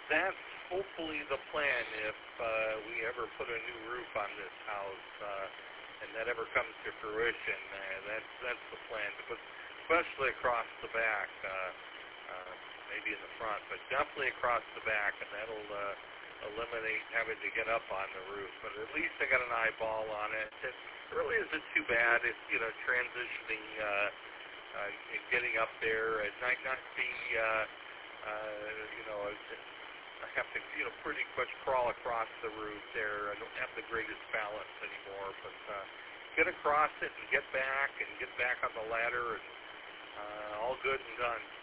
that's hopefully the plan if we ever put a new roof on this house, and that ever comes to fruition. That's the plan, to put, especially across the back, maybe in the front, but definitely across the back, and that'll eliminate having to get up on the roof. But at least I got an eyeball on it. It really isn't too bad. It's, transitioning and getting up there. It might not be, I have to, pretty much crawl across the roof there. I don't have the greatest balance anymore, but get across it and get back on the ladder, and all good and done.